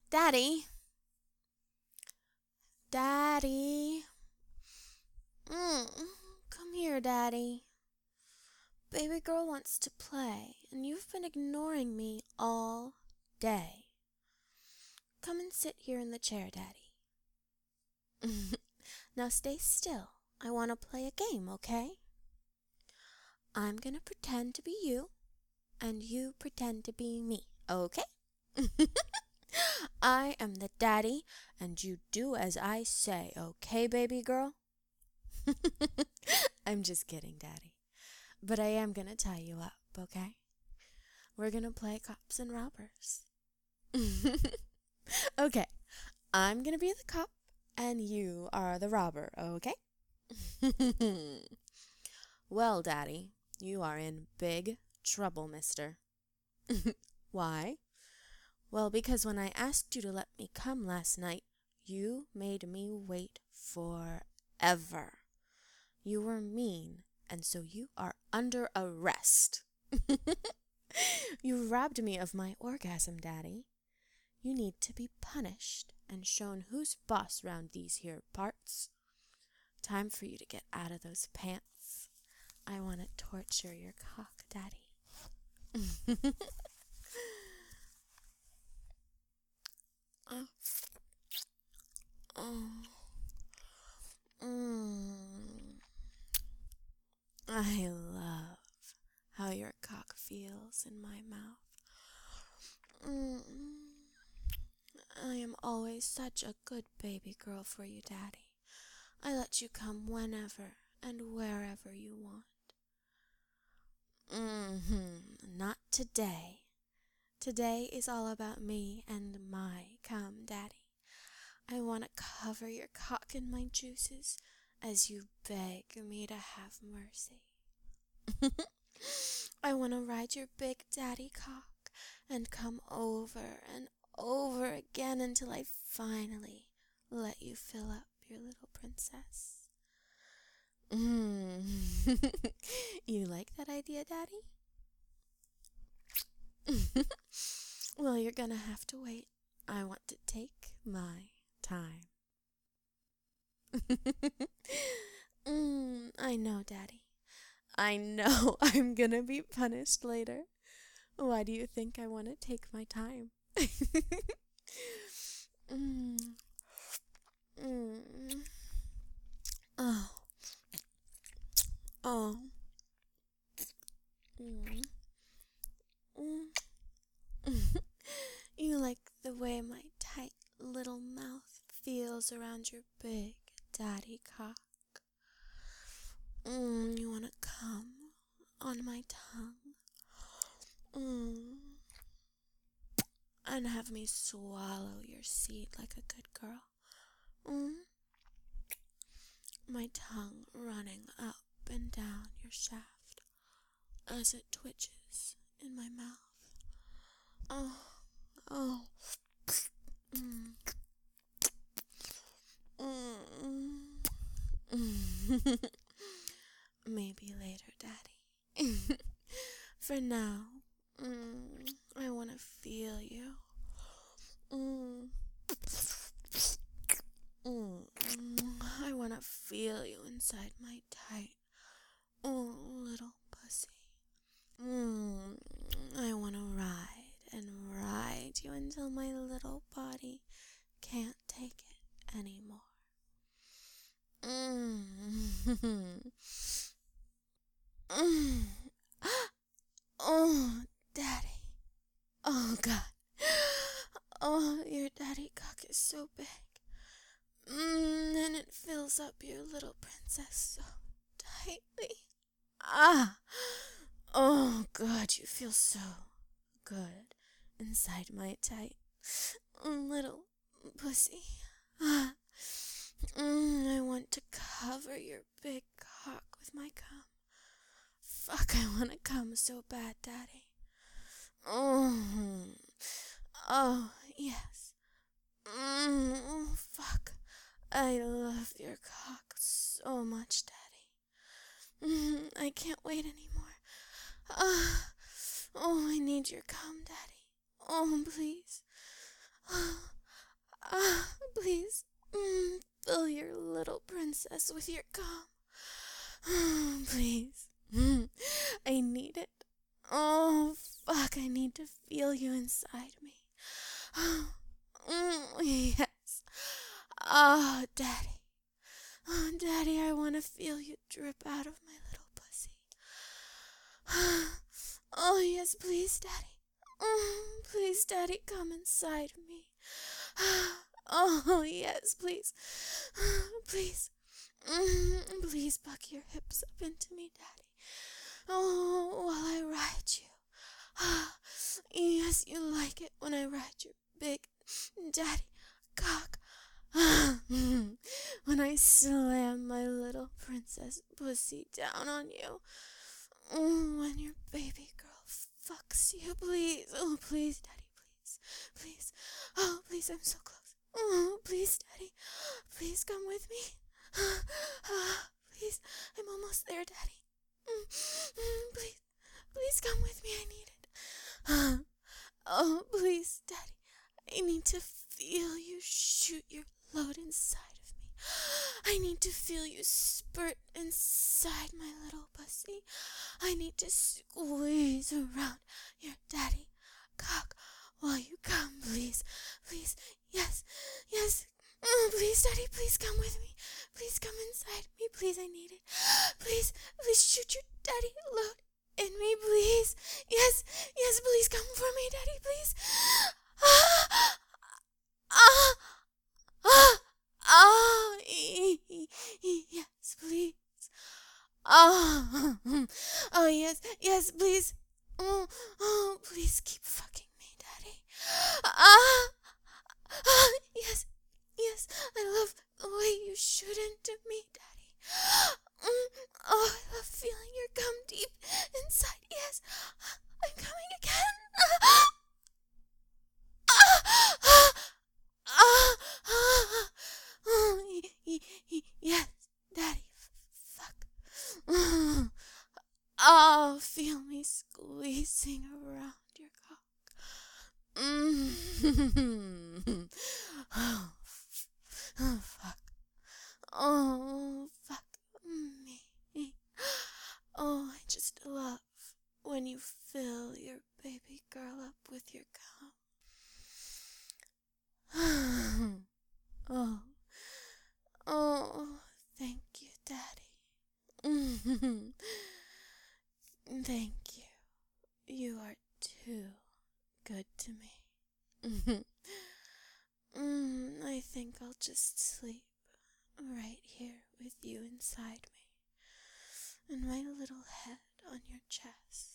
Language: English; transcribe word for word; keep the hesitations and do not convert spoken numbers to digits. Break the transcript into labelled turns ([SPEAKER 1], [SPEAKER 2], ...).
[SPEAKER 1] Daddy? Daddy? Mm, come here, Daddy. Baby girl wants to play, and you've been ignoring me all day. Come and sit here in the chair, Daddy. Now stay still. I want to play a game, okay? I'm going to pretend to be you, and you pretend to be me, okay? I am the daddy, and you do as I say, okay, baby girl? I'm just kidding, Daddy. But I am going to tie you up, okay? We're going to play cops and robbers. Okay, I'm going to be the cop, and you are the robber, okay? Well, Daddy, you are in big trouble, mister. Why? Well, because when I asked you to let me come last night, you made me wait forever. You were mean, and so you are under arrest. You robbed me of my orgasm, Daddy. You need to be punished and shown who's boss round these here parts. Time for you to get out of those pants. I want to torture your cock, Daddy. uh, oh. Mm. I love how your cock feels in my mouth. Mm. I am always such a good baby girl for you, Daddy. I let you come whenever and wherever you want. Mm-hmm. Not today. Today is all about me and my cum, Daddy. I want to cover your cock in my juices as you beg me to have mercy. I want to ride your big daddy cock and come over and over again until I finally let you fill up your little princess. Mm. You like that idea, Daddy? Well, you're gonna have to wait. I want to take my time. mm, I know, Daddy. I know I'm gonna be punished later. Why do you think I want to take my time? mm. Mm. Oh. Oh. Mm. Mm. You like the way my tight little mouth feels around your big daddy cock. Mm, you wanna come on my tongue? Mm. And have me swallow your seed like a good girl. Mm. My tongue running up and down your shaft as it twitches in my mouth. Oh, oh. Mm. Mm. Maybe later, Daddy. For now, mm, I want to feel you. Mm. Mm. I want to feel you inside my tight, oh, little pussy. Mm. I want to ride and ride you until my little body can't take it anymore. Mm. mm. Oh, Daddy. Oh, God. Oh, your daddy cock is so big. Mm, and it fills up your little princess so tightly. Ah. Oh, God, you feel so good inside my tight little pussy. Ah. Mm, I want to cover your big cock with my cum. Fuck, I want to come so bad, Daddy. Oh, oh, yes. Mm, oh, fuck. I love your cock so much, Daddy. Mm, I can't wait anymore. Ah, oh, I need your cum, Daddy. Oh, please. princess with your cum. Please. I need it. Oh, fuck, I need to feel you inside me. Yes. Oh, Daddy. Oh, Daddy, I want to feel you drip out of my little pussy. Oh, yes, please, Daddy. Oh, please, Daddy, come inside me. Oh, yes, please. Please. Please buck your hips up into me, Daddy. Oh, while I ride you. Yes, you like it when I ride your big daddy cock. When I slam my little princess pussy down on you. When your baby girl fucks you, please. Oh, please, Daddy, please. Please. Oh, please, I'm so close. Oh, please, Daddy. Please come with me. Please, I'm almost there, Daddy. Please, please come with me. I need it. Oh, please, Daddy. I need to feel you shoot your load inside of me. I need to feel you spurt inside my little pussy. I need to squeeze around your daddy cock while you come, please. Please, yes, yes. Oh, please, Daddy, please come with me. Please come inside me. Please, I need it. Please, please shoot your daddy load in me, please. Yes, yes, please come for me, Daddy, please. Ah, ah, ah, ah, yes, please. Oh, oh, yes, yes, please. Oh, oh, please keep fucking me, Daddy. Ah, ah, yes, yes, I love the way you shoot into me, Daddy. Mm, oh, I love feeling your cum deep inside. Yes, I'm coming again. Ah, ah, ah, ah, ah, yes, Daddy, fuck. Oh, feel me squeezing around your cock. Mm. Oh, oh, fuck. Oh, fuck me. Oh, I just love when you fill your baby girl up with your cum. Oh, oh, thank you, Daddy. Thank you. You are too good to me. mm, I think I'll just sleep right here with you inside me, and my little head on your chest.